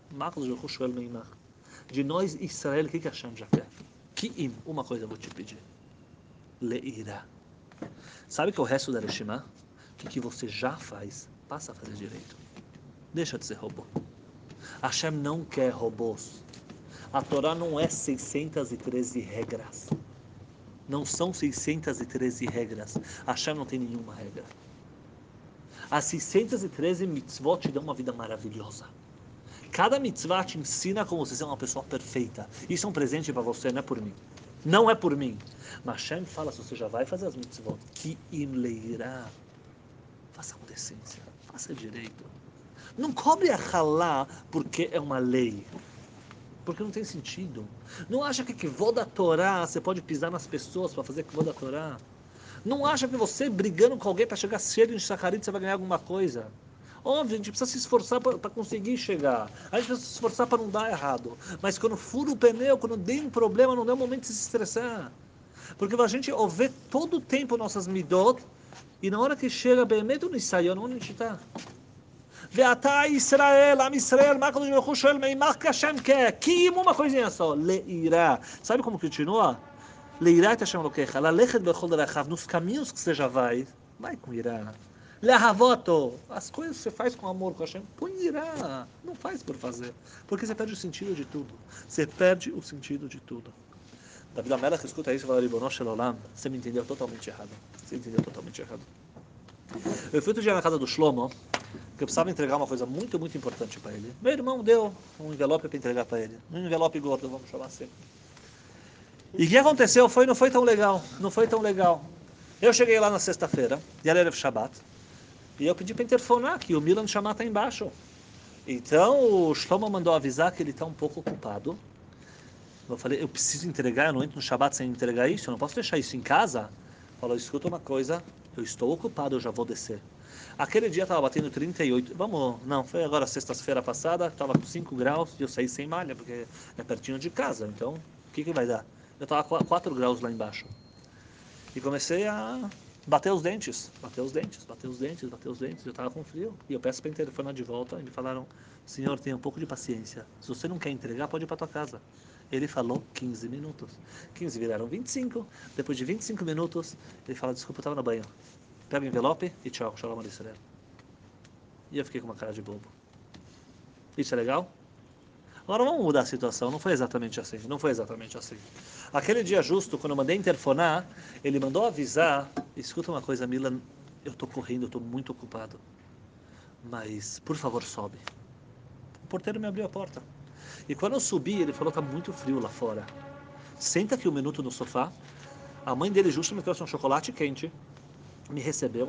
De nós, Israel, o que que Hashem já quer? Que uma coisa eu vou te pedir. Leirá. Sabe que é o resto da Reshimá? O que, que você já faz, passa a fazer direito. Deixa de ser robô. Hashem não quer robôs. A Torá não é seiscentas e treze regras. Não são seiscentas e treze regras. Hashem não tem nenhuma regra. As seiscentas e treze mitzvot te dão uma vida maravilhosa. Cada mitzvah te ensina como você ser uma pessoa perfeita. Isso é um presente para você, não é por mim. Não é por mim. Mas Hashem fala, se você já vai fazer as mitzvot, que im leirá. Faça com decência. Faça direito. Não cobre a halá porque é uma lei. Porque não tem sentido. Não acha que que vou da Torá, você pode pisar nas pessoas para fazer que vou da Torá. Não acha que você brigando com alguém para chegar cedo em Shacharit você vai ganhar alguma coisa. Óbvio, a gente precisa se esforçar para conseguir chegar. A gente precisa se esforçar para não dar errado. Mas quando fura o pneu, quando tem um problema, não é o momento de se estressar. Porque a gente vê todo o tempo nossas midot e na hora que chega bem medo no Isayon, onde a gente está? Veatá Israel, Am Israel, Makadosh Baruch Hu shoel meimach que Hashem quer. Que uma coisinha só, leirá. Sabe como continua? Leirá et Hashem Elokecha, lalechet bechol derechav, nos caminhos que você já vai, vai com irá. Leahavoto, as coisas que você faz com amor com Hashem, põe irá. Não faz por fazer, porque você perde o sentido de tudo. Você perde o sentido de tudo. David Amelech escuta isso e fala, Ribonosh Shel Olam, você me entendeu totalmente errado. Você entendeu totalmente errado. Eu fui outro dia na casa do Shlomo, que eu precisava entregar uma coisa muito, muito importante para ele. Meu irmão deu um envelope para entregar para ele. Um envelope gordo, vamos chamar assim. E o que aconteceu foi, não foi tão legal. Não foi tão legal. Eu cheguei lá na sexta-feira, e era Erev Shabbat. E eu pedi para interfonar, que o Milan chamar está embaixo. Então o Shlomo mandou avisar que ele está um pouco ocupado. Eu falei, eu preciso entregar, eu não entro no Shabbat sem entregar isso, eu não posso deixar isso em casa. Falou, escuta uma coisa, eu estou ocupado, eu já vou descer. Aquele dia estava batendo trinta e oito, vamos, não, foi agora sexta-feira passada, estava com cinco graus e eu saí sem malha, porque é pertinho de casa, então o que, que vai dar? Eu estava com quatro graus lá embaixo. E comecei a bater os dentes, bater os dentes, bater os dentes, bater os dentes, eu estava com frio. E eu peço para telefonar de volta e me falaram, senhor, tenha um pouco de paciência, se você não quer entregar, pode ir para tua casa. Ele falou quinze minutos. quinze viraram vinte e cinco. Depois de vinte e cinco minutos, ele fala, desculpa, eu estava no banho. Pega o envelope e tchau, shalom aleichem. E eu fiquei com uma cara de bobo. Isso é legal? Agora vamos mudar a situação. Não foi exatamente assim. Não foi exatamente assim. Aquele dia justo, quando eu mandei interfonar, ele mandou avisar, escuta uma coisa, Milan, eu estou correndo, eu estou muito ocupado. Mas, por favor, sobe. O porteiro me abriu a porta. E quando eu subi, ele falou, está muito frio lá fora. Senta aqui um minuto no sofá. A mãe dele justo me trouxe um chocolate quente, me recebeu,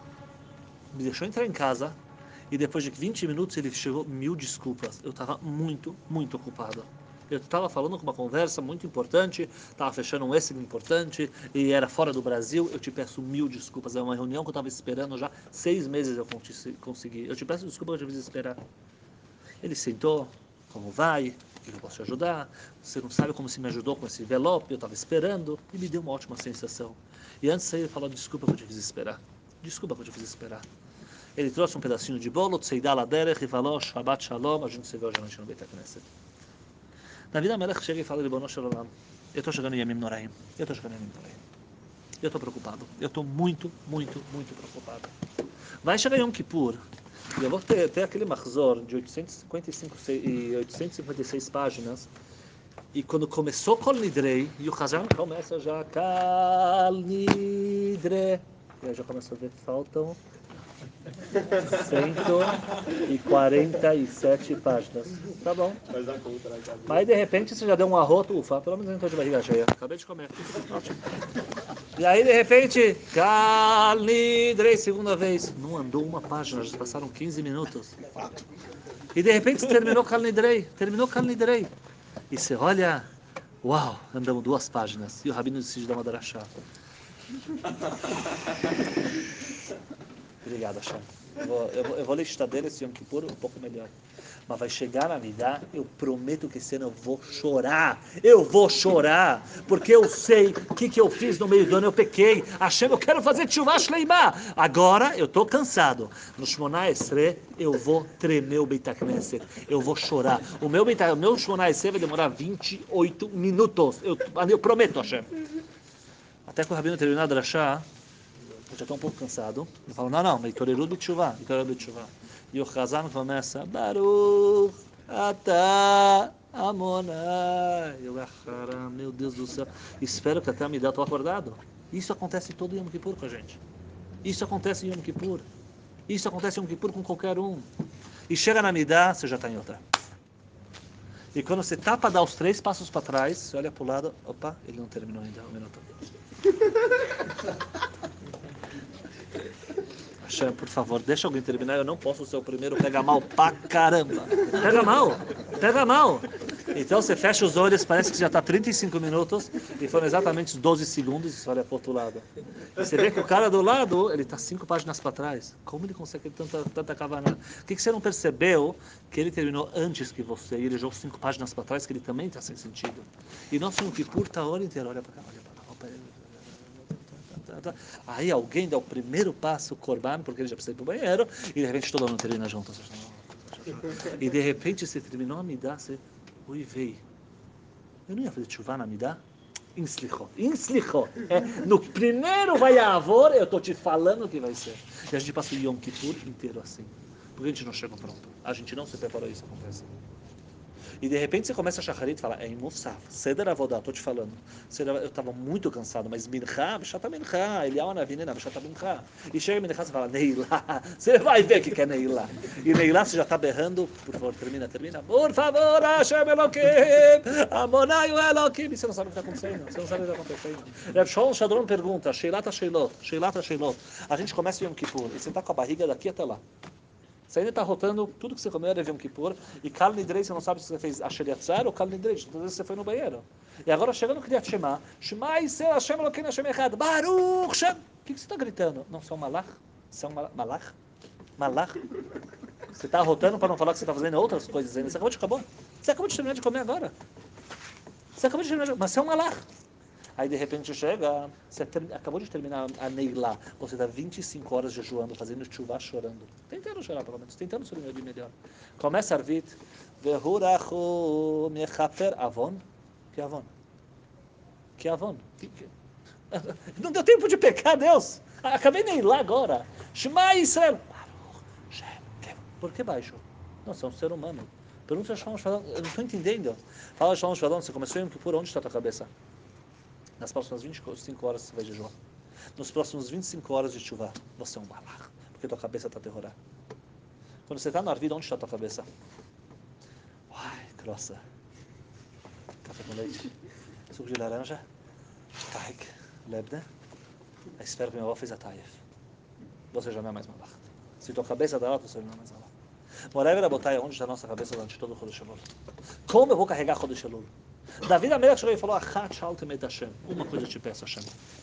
me deixou entrar em casa, e depois de vinte minutos ele chegou, mil desculpas. Eu estava muito, muito ocupado. Eu estava falando com uma conversa muito importante, estava fechando um exame importante, e era fora do Brasil. Eu te peço mil desculpas. É uma reunião que eu estava esperando já seis meses eu consegui. Eu te peço desculpas que eu tive que esperar. Ele sentou, como vai? O que eu posso te ajudar? Você não sabe como você me ajudou com esse envelope, eu estava esperando, e me deu uma ótima sensação. E antes de sair, ele falou, desculpa que eu te fiz esperar. Desculpa que eu te fiz esperar. Ele trouxe um pedacinho de bolo, Tseidá Laderech, e falou, Shabbat Shalom, a gente se vê hoje à noite no Beit HaKnesset. David HaMelech chega e fala, Ribono Shel Olam, eu estou chegando em Yamim Noraim, eu estou chegando em Yamim Noraim. Eu estou preocupado, eu estou muito, muito, muito preocupado. Vai chegar Yom Kippur, e eu vou ter, ter aquele Mahzor de oitocentos e cinquenta e cinco e oitocentos e cinquenta e seis páginas, e quando começou Kol Nidrei, e o Hazan começa já Kal Nidre, e aí já começa a ver que faltam cento e quarenta e sete páginas. Tá bom. Mas aí de repente você já deu um arroto, ufa, pelo menos eu não estou de barriga cheia. Acabei de comer. Ótimo. E aí de repente, Kal Nidrei, segunda vez. Não andou uma página, já passaram quinze minutos. E de repente você terminou Kal Nidrei. Terminou Kal Nidrei. E você olha, uau, andamos duas páginas. E o Rabino decide dar uma darachá. Obrigado, Hashem. Eu vou, eu vou, eu vou listar dele esse Yom Kippur um pouco melhor. Mas vai chegar na vida, eu prometo que esse ano eu vou chorar. Eu vou chorar. Porque eu sei o que, que eu fiz no meio do ano. Eu pequei. Hashem, eu quero fazer Teshuvah Shleimah. Agora eu estou cansado. No Shmona Esrei, eu vou tremer o Beit HaKnesset. Eu vou chorar. O meu, Beit, o meu Shmona Esrei vai demorar vinte e oito minutos. Eu, eu prometo, Hashem. Até que o Rabino terminar a drachá, eu já estou um pouco cansado. Eu falo, não, não, Meitoreru B'Tshuvah, Meitoreru B'Tshuvah. E o Hazan começa, Baruch, Ata, Amonai. Eu, ah, meu Deus do céu. Espero que até a Midá, estou acordado. Isso acontece todo Yom Kippur com a gente. Isso acontece em Yom Kippur. Isso acontece em Yom Kippur com qualquer um. E chega na Midá, você já está em outra. E quando você tá para dar os três passos para trás, você olha para o lado, opa, ele não terminou ainda, um minuto. Hashem, por favor, deixa alguém terminar, eu não posso ser o primeiro, pega mal pra caramba. Pega mal, pega mal. Então você fecha os olhos, parece que já está trinta e cinco minutos, e foram exatamente os doze segundos, e você olha para o outro lado. E você vê que o cara do lado, ele está cinco páginas para trás. Como ele consegue tanta, tanta cavana? O que, que você não percebeu? Que ele terminou antes que você, e ele jogou cinco páginas para trás, que ele também está sem sentido. E nosso Yom Kippur está a hora inteira, olha para cá, olha para cá, olha para ele. Aí alguém dá o primeiro passo, o Corban, porque ele já precisa ir para o banheiro, e de repente todo mundo termina junto. E de repente você terminou a Midá, você, ui, veio. Eu não ia fazer Teshuvah na Midá? Inslichot, inslichot. É, no primeiro vai a avor, eu estou te falando o que vai ser. E a gente passa o Yom Kippur inteiro assim. Porque a gente não chega pronto. A gente não se preparou, isso acontece. E de repente você começa a shacharit e fala, é imustaf, Seder Avodá, estou te falando. Eu estava muito cansado, mas Minchá, Beshata Minchá, Eliyahu Navi, Beshata Minchá. E chega Minchá e você fala, Neilá, você vai ver o que é Neilá. E Neilá, você já está berrando, por favor, termina, termina. Por favor, Hashem Elokim, Amonayu Elokim. E você não sabe o que está acontecendo, você não sabe o que está acontecendo. Reb Shalom Shadron pergunta, Sheilata Sheilot, Sheilata Sheilot. A gente começa o Yom Kippur, e você está com a barriga daqui até lá. Você ainda está rotando tudo que você comeu era Yom Kippur, e Kal Nidrei, você não sabe se você fez Asher Yatzar ou Kal Nidrei, todas vezes você foi no banheiro. E agora chega no Kriyat Shema, Shema Yisrael Hashem Elokim Hashem Echad, Baruch Shem. O que você está gritando? Não são malach? São malach? Malach? Você está rotando para não falar que você está fazendo outras coisas ainda. Você acabou de acabar. Você acabou de terminar de comer agora. Você acabou de terminar de comer, mas você é um malach. Aí de repente chega, você ter, acabou de terminar a Neilá, você está vinte e cinco horas jejuando, fazendo chuvá, chorando. Tentando chorar pelo menos, tentando se de melhor. Começa a Arvit, Vehurachu mechaper avon. Que avon? Que avon? Que, que... Não deu tempo de pecar, Deus. Acabei Neilá agora. Shema Israel. Por que baixo? Não, você é um ser humano. Pergunta a Shalom Shvadon, eu não estou entendendo. Fala Shalom Shvadon, você começou em Kippur, onde está a tua cabeça? Nas próximas vinte e cinco horas você vai jejuar. Nos próximos vinte e cinco horas de chuva, você é um balach, porque tua cabeça está terrorada. Quando você está na vida, onde está a tua cabeça? Ai, grossa. Café com leite. Suco de laranja. Taik. Lebne. Eu espero que minha avó fez a taif. Você já não é mais malach. Se tua cabeça dá alta, você não é mais malach. Moreira Rabotai, onde está a nossa cabeça durante todo o Chodesh Elul? Como eu vou carregar Chodesh Elul? Davi Amelech chegou e falou, Achat Shal Temet Hashem. Uma coisa eu te peço, Hashem.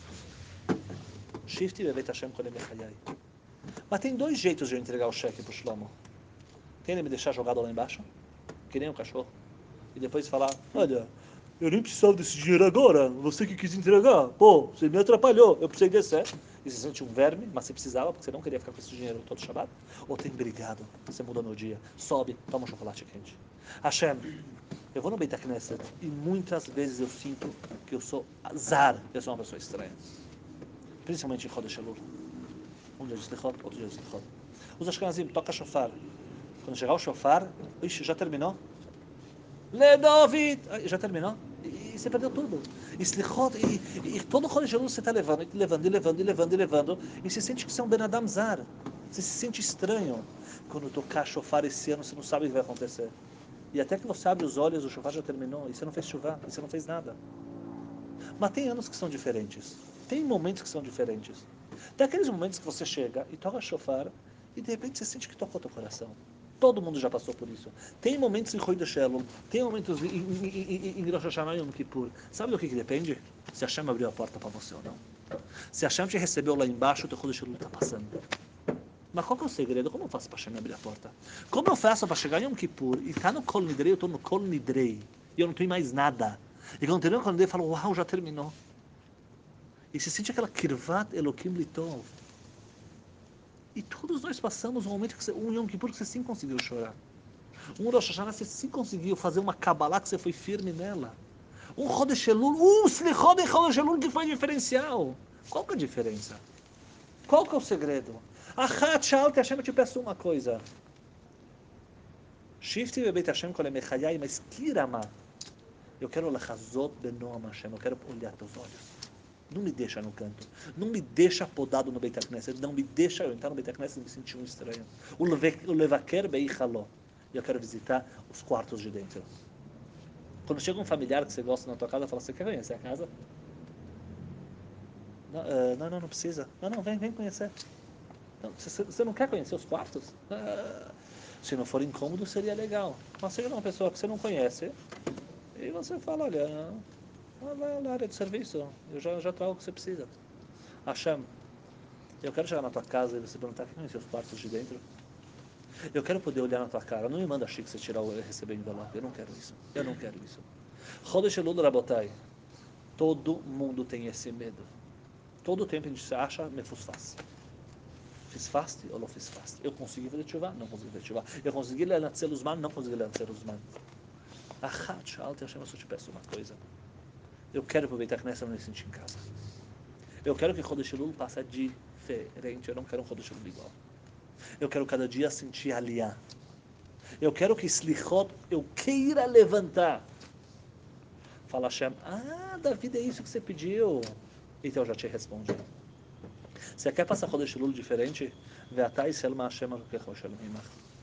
Shifti Bevet Hashem Kolem Echayai. Mas tem dois jeitos de eu entregar o cheque para o Shlomo. Tem ele me deixar jogado lá embaixo, que nem um cachorro, e depois falar, olha, eu nem precisava desse dinheiro agora, você que quis entregar, pô, você me atrapalhou, eu precisei descer. E você sente um verme, mas você precisava, porque você não queria ficar com esse dinheiro todo Shabbat. Ou tem obrigado, você mudou meu dia, sobe, toma um chocolate quente. Hashem, eu vou no Beit HaKnesset e muitas vezes eu sinto que eu sou azar, eu sou uma pessoa estranha. Principalmente em Chodesh Elul. Um dia de Slichot, outro dia de Slichot. Os Ashkenazim, toca shofar. Quando chegar o shofar, ixi, já terminou? Ledovid! Já terminou? E, e você perdeu tudo. E Slichot, e, e, e todo o Chodesh Elul você está levando, e levando, e levando, e levando, e levando, e você sente que você é um Ben Adam Zar. Você se sente estranho. Quando tocar shofar esse ano, você não sabe o que vai acontecer. E até que você abre os olhos, o shofar já terminou, e você não fez chuva, e você não fez nada. Mas tem anos que são diferentes. Tem momentos que são diferentes. Tem aqueles momentos que você chega e toca shofar, e de repente você sente que tocou teu coração. Todo mundo já passou por isso. Tem momentos em Chodesh Elul, tem momentos em, em, em, em Rosh Hashanah e Yom Kippur. Sabe do que, que depende? Se a Hashem abriu a porta para você ou não. Se a Hashem te recebeu lá embaixo, o teu Chodesh Elul está passando. Mas qual que é o segredo? Como eu faço para Hashem abrir a porta? Como eu faço para chegar em Yom Kippur e estar tá no Kol Nidrei, eu estou no Kol Nidrei, e eu não tenho mais nada. E quando termino o Kol Nidrei, eu falo, uau, já terminou. E se sente aquela Kirvat Elokim Litov. E todos nós passamos um momento que você, um Yom Kippur que você sim conseguiu chorar. Um Rosh Hashanah você sim conseguiu fazer uma Kabbalah que você foi firme nela. Um Chodesh Elul, um Slichot de Chodesh Elul que foi diferencial. Qual que é a diferença? Qual que é o segredo? Achat Shal que Hashem, eu te peço uma coisa. Shifti Bebeit Hashem Kolem Echayai, mas Kirama. Eu quero Lachazot Benom Hashem, eu quero olhar teus olhos. Não me deixa no canto. Não me deixa podado no Beit HaKnesset. Não me deixa eu entrar no Beit HaKnesset e me sentir um estranho. O Levaker Beichaló. E eu quero visitar os quartos de dentro. Quando chega um familiar que você gosta na tua casa, fala, você quer conhecer a casa? Não, uh, não, não, não precisa. Não, não, vem, vem conhecer. Não, você, você não quer conhecer os quartos? Uh, se não for incômodo, seria legal. Mas seja uma pessoa que você não conhece, e você fala, olha, vai na área de serviço, eu já, já trago o que você precisa. Hashem, eu quero chegar na tua casa e você perguntar quem conhece os quartos de dentro. Eu quero poder olhar na tua cara. Não me manda chique você tirar o receber envelope. Eu não quero isso. Eu não quero isso. Chodesh Elul Rabotai. Todo mundo tem esse medo. Todo tempo a gente se acha mefusfaz. Fiz fast ou não fiz fast? Eu consegui fazer chuva? Não consegui fazer chuva. Eu consegui ler Natzel Uzman? Não consegui ler Natzel Uzman. Achat Shal Hashem, eu só te peço uma coisa. Eu quero aproveitar que nessa eu não me sentir em casa. Eu quero que Chodesh Elul passe diferente. Eu não quero um Chodesh Elul igual. Eu quero cada dia sentir aliá. Eu quero que Slichot eu queira levantar. Fala Hashem, ah, Davi, é isso que você pediu. Então eu já te respondi. Você quer passar Chodesh Elul diferente? Ve'atai selma Hashem alukecha Shalom imach.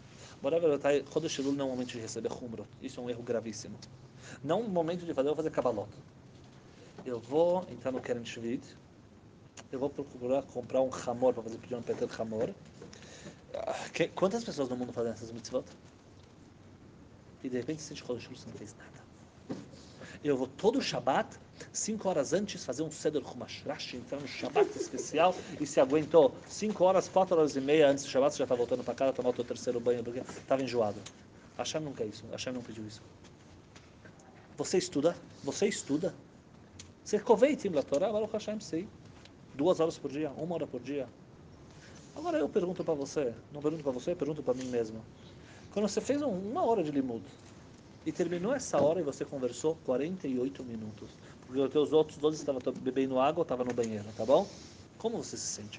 Chodesh Elul não é um momento de receber Humrot. Isso é um erro gravíssimo. Não um momento de fazer, eu vou fazer Kabbalot. Eu vou entrar no Keren Shvit, eu vou procurar comprar um Hamor para fazer pedir um Peter Hamor. Que, quantas pessoas no mundo fazem essas mitzvot? E de repente você sente Chodesh Elul, você não fez nada. Eu vou todo Shabbat, cinco horas antes, fazer um Seder Chumash Rashi, entrar no Shabbat especial, e se aguentou cinco horas, quatro horas e meia antes do Shabbat, você já está voltando para casa, tomar o teu terceiro banho, porque estava enjoado. Hashem não quer isso, Hashem não pediu isso. Você estuda, você estuda. Você coveitim la Torá, Baruch Hashem, sei. Duas horas por dia, uma hora por dia. Agora eu pergunto para você, não pergunto para você, pergunto para mim mesmo. Quando você fez um, uma hora de limud, e terminou essa hora e você conversou quarenta e oito minutos, porque os teus outros doze estavam bebendo água ou estavam no banheiro, tá bom? Como você se sente?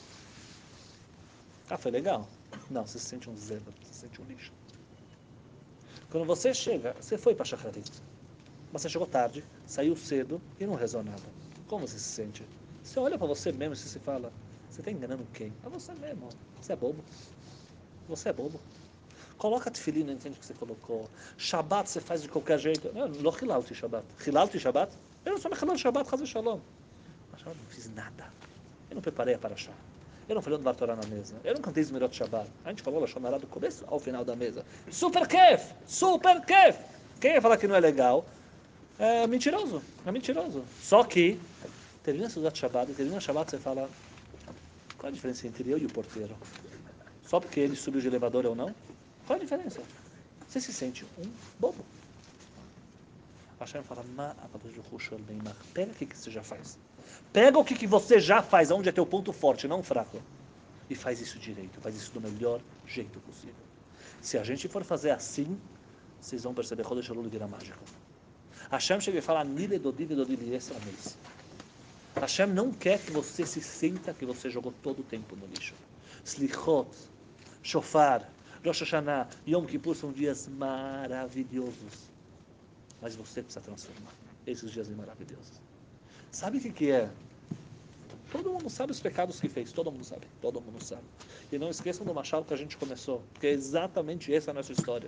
Ah, foi legal? Não, você se sente um zebra, você se sente um lixo. Quando você chega, você foi para Shacharit, mas você chegou tarde, saiu cedo e não rezou nada. Como você se sente? Você olha para você mesmo e você se fala, você está enganando quem? É você mesmo. Você é bobo. Você é bobo. Coloca tefilim, não entende o que você colocou. Shabbat você faz de qualquer jeito. Não, não hilalti Shabbat. Hilalti Shabbat? Eu não sou mechalal Shabbat, Chaz Shalom. Mas Shabbat não fiz nada. Eu não preparei a Parashá. Eu não falei do Torá na mesa. Eu não cantei Zmirot Shabbat. A gente falou Lashon Hara do começo ao final da mesa. Super kef! Super kef! Quem ia falar que não é legal é mentiroso. É mentiroso. Só que, termina Sudat Shabbat, e termina Shabbat, você fala, qual a diferença entre eu e o porteiro? Só porque ele subiu de elevador ou não? Qual a diferença? Você se sente um bobo. Hashem fala, pega o que, que você já faz. Pega o que, que você já faz, onde é teu ponto forte, não fraco. E faz isso direito, faz isso do melhor jeito possível. Se a gente for fazer assim, vocês vão perceber que Chodesh Elul vira mágico. Hashem chega e fala, Nile Dodi Dodi, esse é o mês. Hashem não quer que você se sinta que você jogou todo o tempo no lixo. Slichot, Shofar, Rosh Hashanah, Yom Kippur são dias maravilhosos. Mas você precisa transformar esses dias em maravilhosos. Sabe o que, que é? Todo mundo sabe os pecados que fez, todo mundo sabe, todo mundo sabe. E não esqueçam do machado que a gente começou, porque é exatamente essa a nossa história.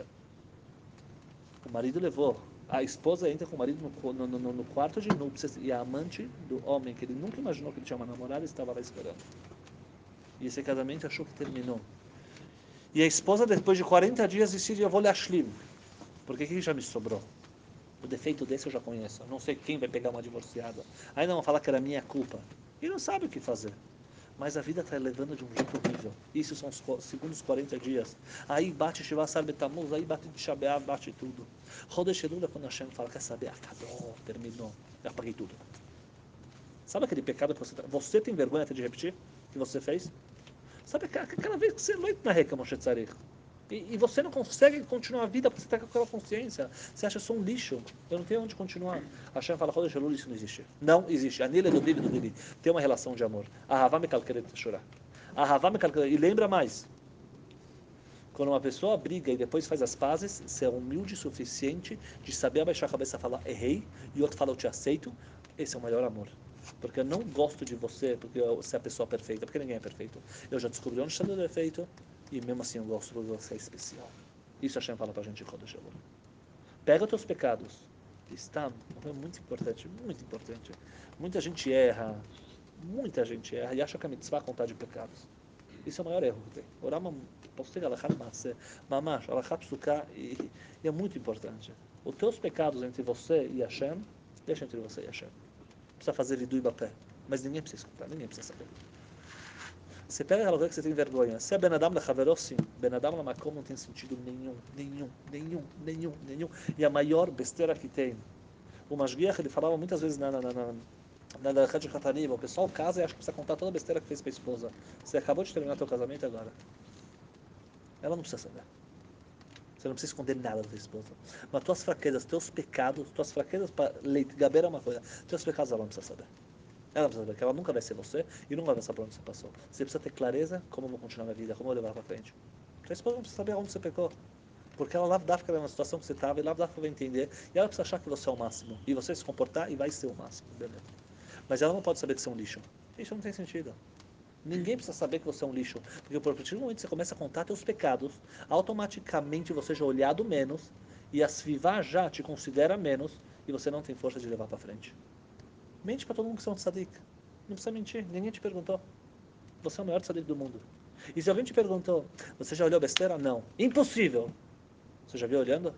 O marido levou, a esposa entra com o marido no, no, no, no quarto de núpcias e a amante do homem, que ele nunca imaginou que ele tinha uma namorada, estava lá esperando. E esse casamento achou que terminou. E a esposa, depois de quarenta dias, decide, eu vou lhe ashlim. Porque o que já me sobrou? O defeito desse eu já conheço. Eu não sei quem vai pegar uma divorciada. Ainda vão falar que era minha culpa. E não sabe o que fazer. Mas a vida está levando de um jeito horrível. Isso são os segundos quarenta dias. Aí bate Shivassar Betamuz, aí bate de Shabeah, bate tudo. Chodesh Elul é quando Hashem fala, quer saber? Acabou, terminou. Eu apaguei tudo. Sabe aquele pecado que você... Você tem vergonha até de repetir? Que você fez? Sabe aquela vez que você loit na reca, Moshe Tzarich? E, e você não consegue continuar a vida porque você está com aquela consciência. Você acha que eu sou um lixo. Eu não tenho onde continuar. A Hashem fala, Chodesh Elul, isso não existe. Não existe. Anila do Dili do Dili. Tem uma relação de amor. Ahavá me calqueret chorar. Ahavá me calqueret. E lembra mais. Quando uma pessoa briga e depois faz as pazes, você é humilde o suficiente de saber abaixar a cabeça e falar, errei. E outro fala, eu te aceito. Esse é o maior amor. Porque eu não gosto de você porque você é a pessoa perfeita. Porque ninguém é perfeito. Eu já descobri onde está o defeito. E mesmo assim eu gosto porque você é especial. Isso a Hashem fala pra gente em Chodesh Elul. Pega os teus pecados. Está é muito importante, muito importante. Muita gente erra, muita gente erra e acha que a mitzvah é contar de pecados. Isso é o maior erro que tem. Orar, posso ter alachat maaseh, mamash, alachat psuká, e é muito importante. Os teus pecados entre você e Hashem, deixa entre você e Hashem. Precisa fazer vidui bapé, mas ninguém precisa escutar, ninguém precisa saber. Você pega aquela coisa que você tem vergonha. Se é Benadam da Haveró, sim. Benadam da Makom não tem sentido nenhum, nenhum, nenhum, nenhum, nenhum. E a maior besteira que tem. O Mashgiach, ele falava muitas vezes na, na, na, na, na Rádio Cataniba, o pessoal casa e acha que precisa contar toda a besteira que fez para a esposa. Você acabou de terminar teu casamento agora. Ela não precisa saber. Você não precisa esconder nada da tua esposa. Mas tuas fraquezas, teus pecados, tuas fraquezas para leite, gaber é uma coisa. Teus pecados ela não precisa saber. Ela precisa saber que ela nunca vai ser você e nunca vai passar por onde você passou. Você precisa ter clareza como eu vou continuar minha vida, como eu vou levar para frente. Tua esposa não precisa saber onde você pecou. Porque ela lá dá ficar na situação que você estava e lá dá vai entender. E ela precisa achar que você é o máximo. E você se comportar e vai ser o máximo. Beleza. Mas ela não pode saber que você é um lixo. Isso não tem sentido. Ninguém precisa saber que você é um lixo. Porque a partir do momento que você começa a contar seus pecados, automaticamente você já é olhado menos e a Svivá já te considera menos e você não tem força de levar para frente. Mente para todo mundo que você é um tzadik. Não precisa mentir, ninguém te perguntou. Você é o maior tzadik do mundo. E se alguém te perguntou, você já olhou besteira? Não. Impossível. Você já viu olhando?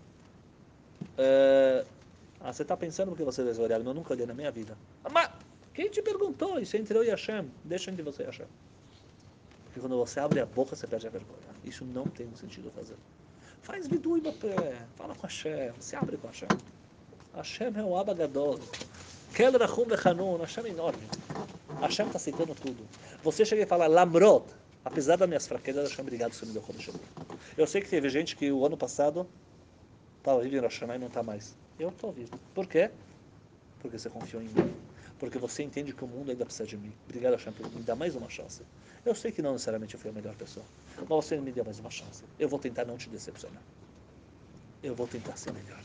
É... Ah, você está pensando porque você deve olhar, eu nunca olhei na minha vida. Mas quem te perguntou? Isso é entre eu e Hashem. Deixa entre você e Hashem. Porque quando você abre a boca, você perde a vergonha. Isso não tem sentido fazer. Faz vidu e pé. Fala com Hashem. Se abre com Hashem. Hashem é o Abagadol. Kel Rachum Vechanun. Hashem é enorme. Hashem está aceitando tudo. Você chega e fala, Lamrot, apesar das minhas fraquezas, Hashem, obrigado, você me deu Chodesh Elul. Eu sei que teve gente que o ano passado estava vivo em Rosh Hashanah e não está mais. Eu estou vivo. Por quê? Porque você confiou em mim. Porque você entende que o mundo ainda precisa de mim. Obrigado, Hashem, por me dar mais uma chance. Eu sei que não necessariamente eu fui a melhor pessoa, mas você me deu mais uma chance. Eu vou tentar não te decepcionar. Eu vou tentar ser melhor.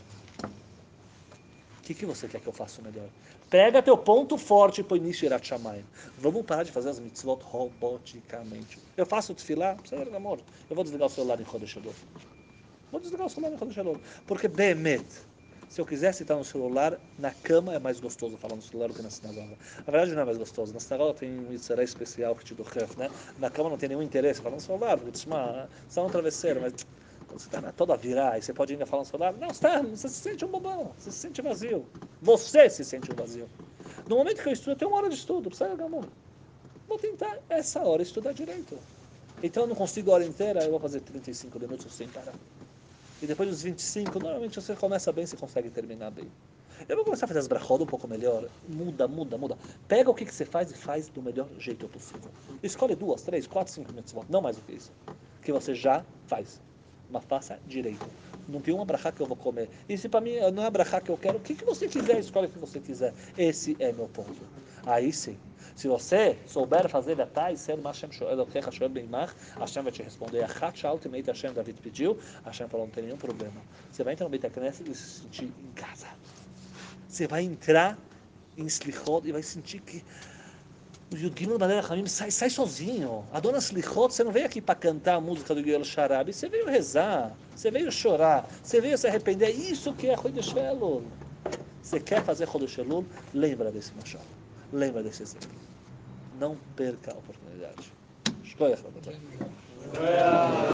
O que, que você quer que eu faça melhor? Pega teu ponto forte e põe nisso Yirat Shamayim. Vamos parar de fazer as mitzvot roboticamente. Eu faço desfilar, sério, amor. Eu vou desligar o celular em Chodesh Elul. Vou desligar o celular em Chodesh Elul. Porque, Bemet, se eu quisesse estar no celular, na cama é mais gostoso falar no celular do que na sinagoga. Na verdade não é mais gostoso. Na sinagoga tem um mitzvah especial que te do chef, né? Na cama não tem nenhum interesse. Falar no celular, porque você está no travesseiro, mas quando você está toda a virar e você pode ainda falar no celular, não, você, tá, você se sente um bobão, você se sente vazio. Você se sente um vazio. No momento que eu estudo, eu tenho uma hora de estudo, precisa, amor. Vou tentar essa hora estudar direito. Então eu não consigo a hora inteira, eu vou fazer trinta e cinco minutos sem parar. E depois dos vinte e cinco, normalmente você começa bem, você consegue terminar bem. Eu vou começar a fazer as brachot um pouco melhor. Muda, muda, muda. Pega o que, que você faz e faz do melhor jeito possível. Escolhe duas, três, quatro, cinco minutos, não mais do que isso. Que você já faz. Mas faça direito. Não tem uma brachá que eu vou comer. E se para mim não é a brachá que eu quero, o que, que você quiser, escolhe o que você quiser. Esse é meu ponto. Aí sim. Se você souber fazer detalhes, ser Hashem Elokecha Shoel Beimach, Hashem vai te responder. Achat Shal Temeita Hashem, David pediu, Hashem falou, não tem nenhum problema. Você vai entrar no Beit HaKnesset e se sentir em casa. Você vai entrar em Slichot e vai sentir que o Yud Gimel Badei Rachamim sai, sai sozinho. A dona Slichot, você não veio aqui para cantar a música do Yoel Sharabi, você veio rezar, você veio chorar, você veio se arrepender. É isso que é Chodesh Elul. Você quer fazer Chodesh Elul? Lembra desse machado. Lembra desse exemplo. Não perca a oportunidade. Shkoyach, Rabotai.